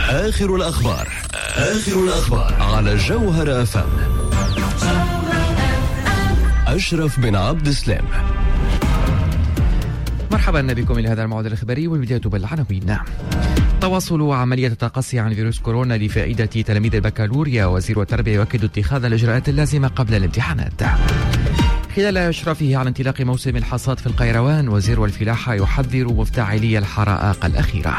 آخر الأخبار على جوهر FM. أشرف بن عبد السلام. مرحبا بكم إلى هذا الموعد الإخباري، والبداية بالعناوين. تواصل عملية التقصي عن فيروس كورونا لفائدة تلاميذ البكالوريا. وزير التربية يؤكد اتخاذ الإجراءات اللازمة قبل الامتحانات. خلال إشرافه على انطلاق موسم الحصاد في القيروان، وزير الفلاحة يحذر مفتعلي الحرائق الأخيرة.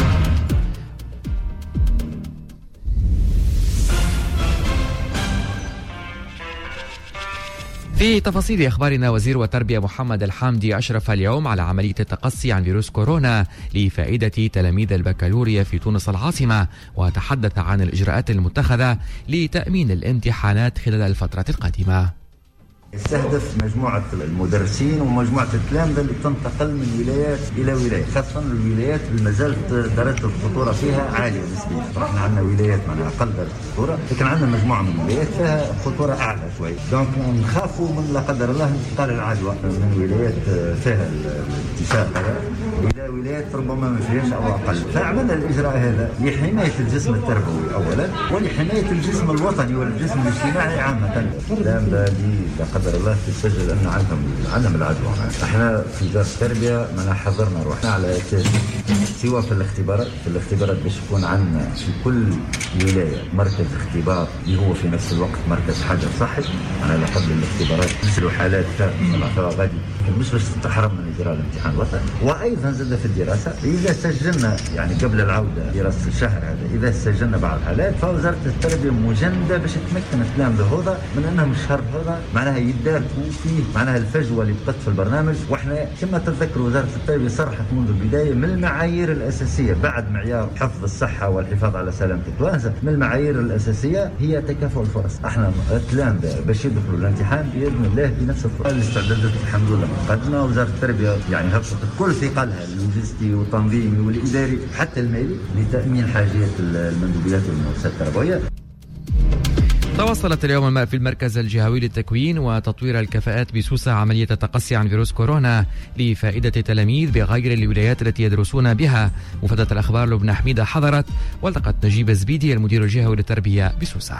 في تفاصيل أخبارنا، وزير التربية محمد الحامدي أشرف اليوم على عملية التقصي عن فيروس كورونا لفائدة تلاميذ البكالوريا في تونس العاصمة، وتحدث عن الإجراءات المتخذة لتأمين الامتحانات خلال الفترة القادمة. يستهدف مجموعة المدرسين ومجموعة التلامذة اللي تنتقل من ولايات إلى ولايات، خاصة الولايات اللي ما زالت درجة الخطورة فيها عالية نسبيا. احنا عندنا ولايات معناها أقل درجة الخطورة، لكن عندنا مجموعة من الولايات فيها خطورة أعلى شوي. دونك نخافوا من لا قدر الله انتقال العدوى من ولايات فيها الانتشار هذا إلى ولايات ربما ما فيهاش أو أقل. فعملنا الإجراء هذا لحماية الجسم التربوي أولا، ولحماية الجسم الوطني والجسم الاجتماعي عامة. التلامذة لا قدر الله تسجل أن عندهم العدوى. احنا في وزارة التربية ما حضرنا روحنا على أساس سواء في الاختبارات باش يكون عندنا في كل ولاية مركز اختبار اللي هو في نفس الوقت مركز حجر صحي. أنا لقبل الاختبارات نسلوا حالات غادي مش باش تحرم من إجراء الامتحان الوطني. وأيضا زاد في الدراسة إذا سجلنا يعني قبل العودة دراسة الشهر هذا، إذا سجلنا بعض الحالات فوزارة التربية مجندة باش تمكن التلامذة هذا من أنهم الشهر هذا معناها يداركوا فيه معناها الفجوة اللي بقت في البرنامج. واحنا كما تذكر وزارة التربية صرحت منذ البداية من المعايير الأساسية بعد معيار حفظ الصحة والحفاظ على سلامة التلامذة، من المعايير الأساسية هي تكافؤ الفرص. احنا التلامذة باش يدخلوا الامتحان بإذن الله بنفس الفرص. الاستعدادات الحمد لله مقدمة، وزارة التربية يعني هبطت كل ثقلها اللوجستي والتنظيمي والإداري حتى المالي لتأمين حاجيات المندوبيات والمؤسسات التربوية. تواصلت اليوم في المركز الجهوي للتكوين وتطوير الكفاءات بسوسة عملية التقصي عن فيروس كورونا لفائدة التلاميذ بغير الولايات التي يدرسون بها. مفادة الأخبار لبنى حميدة حضرت، والتقت نجيب الزبيدي المدير الجهوي للتربية بسوسة.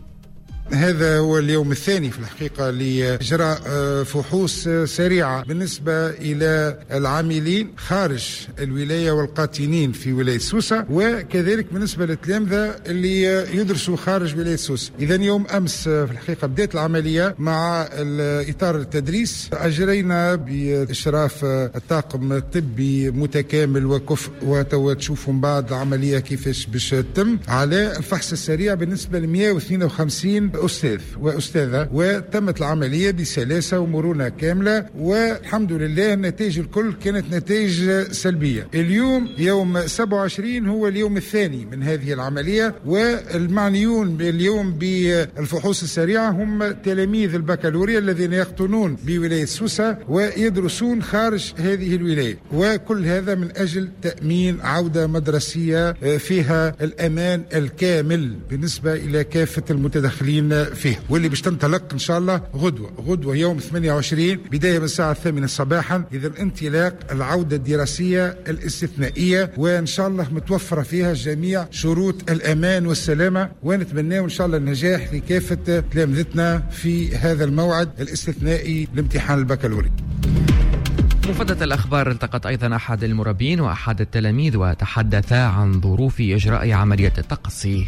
هذا هو اليوم الثاني في الحقيقة لإجراء فحوص سريعة بالنسبة إلى العاملين خارج الولاية والقاطنين في ولاية سوسة، وكذلك بالنسبة للتلامذة اللي يدرسوا خارج ولاية سوسة. إذن يوم أمس في الحقيقة بدأت العملية مع إطار التدريس. أجرينا بإشراف الطاقم الطبي متكامل وكفء، وتوا تشوفوا من بعد العملية كيفاش باش تتم على الفحص السريع بالنسبة ل 152 أستاذ وأستاذة، وتمت العملية بسلاسة ومرونة كاملة، والحمد لله النتائج الكل كانت نتائج سلبية. اليوم يوم 27 هو اليوم الثاني من هذه العملية، والمعنيون اليوم بالفحوص السريعة هم تلاميذ البكالوريا الذين يقطنون بولاية سوسة ويدرسون خارج هذه الولاية، وكل هذا من أجل تأمين عودة مدرسية فيها الأمان الكامل بالنسبة إلى كافة المتدخلين فيه، واللي باش تنطلق ان شاء الله غدوه يوم 28 بدايه من الساعه 8 صباحا. اذا انطلاق العوده الدراسيه الاستثنائيه، وان شاء الله متوفره فيها جميع شروط الامان والسلامه، ونتمنى ان شاء الله النجاح لكافه تلامذتنا في هذا الموعد الاستثنائي لامتحان البكالوريا. مفادة الأخبار التقت أيضا أحد المربين وأحد التلاميذ، وتحدثا عن ظروف إجراء عملية التقصي.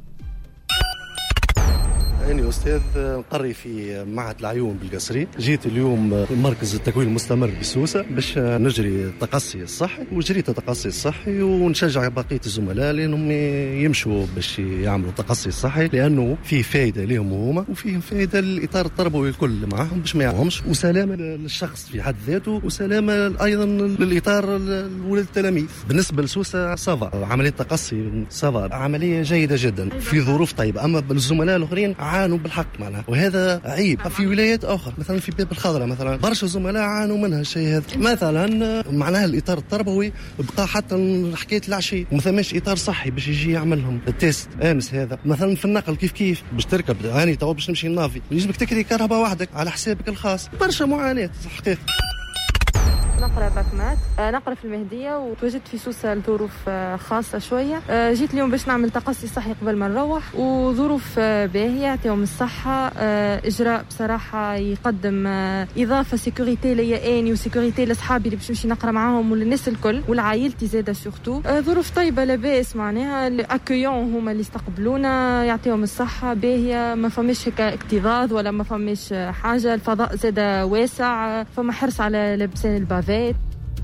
أنا أستاذ مقري في معهد العيون بالقصري. جيت اليوم مركز التكوين المستمر بسوسة باش نجري التقصي الصحي، وجريت التقصي الصحي، ونشجع بقية الزملاء لأنهم يمشوا باش يعملوا التقصي الصحي، لأنه فيه فايدة لهم هما وفيه فايدة للإطار التربوي الكل معهم باش ما يعمهمش، وسلامة للشخص في حد ذاته، وسلامة أيضا للإطار وللتلاميذ. بالنسبة لسوسة صافا، عملية التقصي صافا عملية جيدة جدا في ظروف طيبة، أما الزملاء الآخرين عانوا بالحق معناها، وهذا عيب. في ولايات أخرى مثلا في باب الخضراء مثلا برشا زملاء عانوا منها الشيء هذا. مثلا معناها الإطار التربوي بقى حتى حكاية العشي وما ثماش إطار صحي باش يجي يعمل لهم التيست أمس هذا. مثلا في النقل كيف باش تركب هاني تو باش نمشي نافي يجبك تكري كهرباء وحدك على حسابك الخاص، برشا معاناة الحقيقة. نقرأ باك مات، نقرأ في المهدية، وتواجدت في سوسة لظروف خاصة شوية. جيت اليوم باش نعمل تقصي صحي قبل ما نروح، وظروف باهية يعطيهم الصحة. إجراء بصراحة يقدم إضافة سيكوريتي ليا أني وسيكوريتي لأصحابي اللي باش نمشي نقرأ معاهم وللناس الكل والعائلتي زادة سورتو. ظروف طيبة لاباس، معناها الأكيون هما اللي استقبلونا يعطيهم الصحة باهية، ما فماش هيك اكتظاظ ولا ما فماش حاجة. الفضاء زادة واسع، فما حرص على لبسان البافات.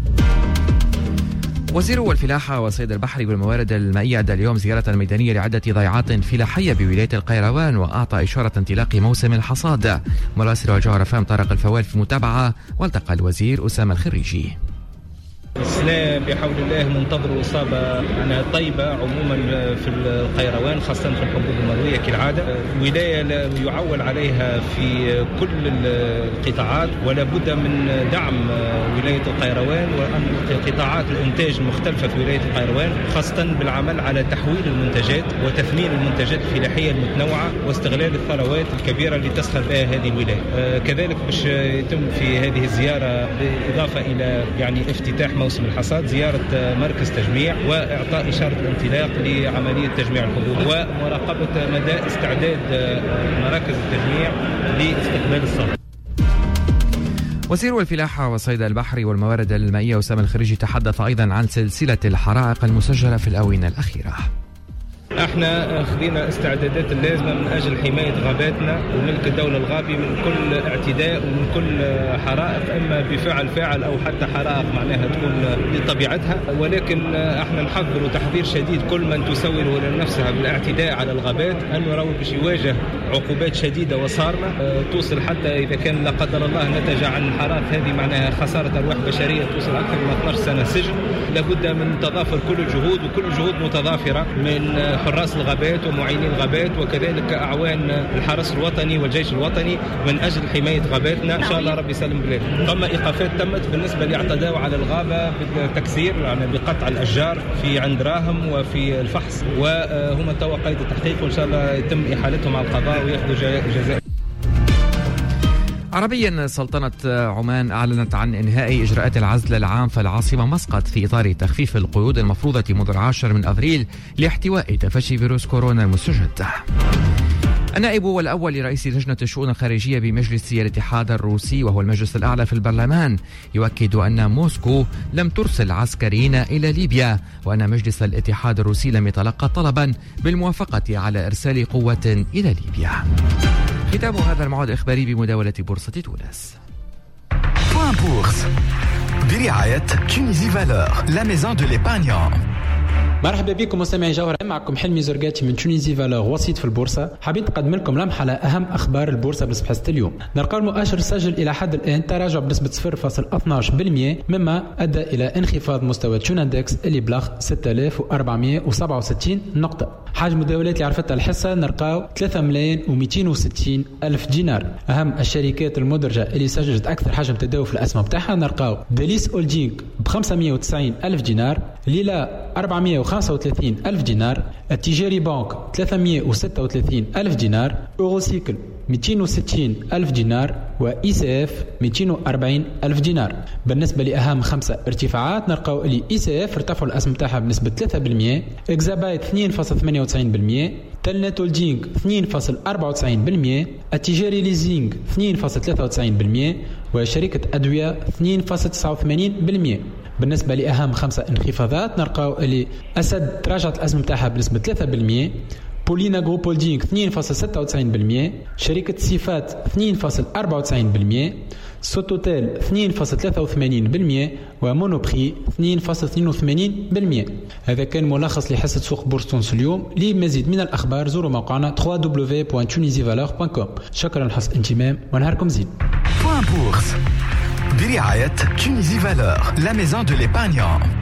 وزير الفلاحة والصيد البحري والموارد المائية أدى اليوم زيارة ميدانية لعدة ضيعات فلاحية بولاية القيروان، وأعطى إشارة انطلاق موسم الحصاد. مراسل الجوهرة FM طارق الفوال في متابعة، والتقى الوزير أسامة الخريجي. السلام بحول الله منتظر إصابة طيبة عموما في القيروان، خاصة في الحبوب المروية كالعادة. ولاية يعول عليها في كل القطاعات، ولا بد من دعم ولاية القيروان وقطاعات الإنتاج المختلفة في ولاية القيروان، خاصة بالعمل على تحويل المنتجات وتثمين المنتجات الفلاحية المتنوعة واستغلال الثروات الكبيرة اللي تسخر بها هذه الولاية. كذلك باش يتم في هذه الزيارة بالإضافة إلى افتتاح موسم الحصاد زيارة مركز تجميع وإعطاء إشارة الانطلاق لعملية تجميع الحبوب ومراقبة مدى استعداد مراكز التجميع لاستقبال الصادق. وزير الفلاحة والصيد البحري والموارد المائية أسامة الخريجي تحدث أيضا عن سلسلة الحرائق المسجلة في الآونة الأخيرة. احنا خذينا استعدادات اللازمه من اجل حمايه غاباتنا وملك الدوله الغابي من كل اعتداء ومن كل حرائق، اما بفعل فاعل او حتى حرائق معناها تكون لطبيعتها. ولكن احنا نحذر تحذير شديد كل من تسول لنفسها بالاعتداء على الغابات انه راهو باش يواجه عقوبات شديده وصارمه توصل حتى اذا كان لا قدر الله نتج عن الحرائق هذه معناها خساره ارواح بشريه توصل اكثر من 12 سنه سجن. لابد من تضافر كل الجهود، وكل الجهود متضافره من حراس الغابات ومعيني الغابات وكذلك أعوان الحرس الوطني والجيش الوطني من أجل حماية غاباتنا. إن شاء الله ربي يسلم بلادنا. ثم إيقافات تمت بالنسبة لاعتداء على الغابة بالتكسير، بقطع الأشجار في عند راهم وفي الفحص، وهم توا قيد التحقيق، وإن شاء الله يتم إحالتهم على القضاء ويأخذوا جزاء. عربيا، سلطنة عمان أعلنت عن إنهاء إجراءات العزل العام في العاصمة مسقط في إطار تخفيف القيود المفروضة منذ 10 من أبريل لاحتواء تفشي فيروس كورونا المستجد. النائب الأول لرئيس لجنة الشؤون الخارجية بمجلس الاتحاد الروسي وهو المجلس الأعلى في البرلمان يؤكد أن موسكو لم ترسل عسكريين إلى ليبيا، وأن مجلس الاتحاد الروسي لم يتلقى طلبا بالموافقة على إرسال قوة إلى ليبيا. ختام هذا الموعد الإخباري بمداولة بورصة تونس. بوان بورس برعاية تونيزي فالور لا ميزون دو ليبارنيون. مرحبا بكم مستمعي جوهرة، معكم حلمي زرقاتي من تونيزي فالور وسيط في البورصة. حابين نقدم لكم لمحة على أهم أخبار البورصة بصباحة اليوم. نلقاو المؤشر سجل إلى حد الآن تراجع بنسبة 0.12%، مما أدى إلى انخفاض مستوى تشون اندكس اللي بلغ 6467 نقطة. حجم المداولات اللي عرفتها الحصة نلقاو 3,260,000 دينار. أهم الشركات المدرجة اللي سجلت أكثر حجم تداول في الأسهم بتاعها نلقاو ديليس أولدينغ ب 590,000 دينار، ليلا 435,000 دينار، التجاري بانك 336,000 دينار، أوروسيكل 260,000 دينار، وإي اف 240,000 دينار. بالنسبة لأهم 5 ارتفاعات نلقاو اللي إي اف ارتفعوا الأسهم تاعها بنسبة 3%، إكزابايت 2.98%، تلنت هولدينغ 2.94%، التجاري ليزينغ 2.93%، وشركة أدوية 2.89%. بالنسبة لأهم 5 انخفاضات نلقاو اللي أسد تراجعت الأسهم تاعها بنسبة 3%، بولينا جروب هولدينغ 2.96%، شركة صفات 2.94%، سوتوتيل 2.83%، ومونوبري 2.82%. هذا كان ملخص لحصة سوق بورصة تونس اليوم. لمزيد من الأخبار زوروا موقعنا www.tunisivaleur.com. شكرا لحسن الانتمام ونهاركم زين. بوان بورص برعاية تونيزي فالور لا ميزون دو ليبارنيون.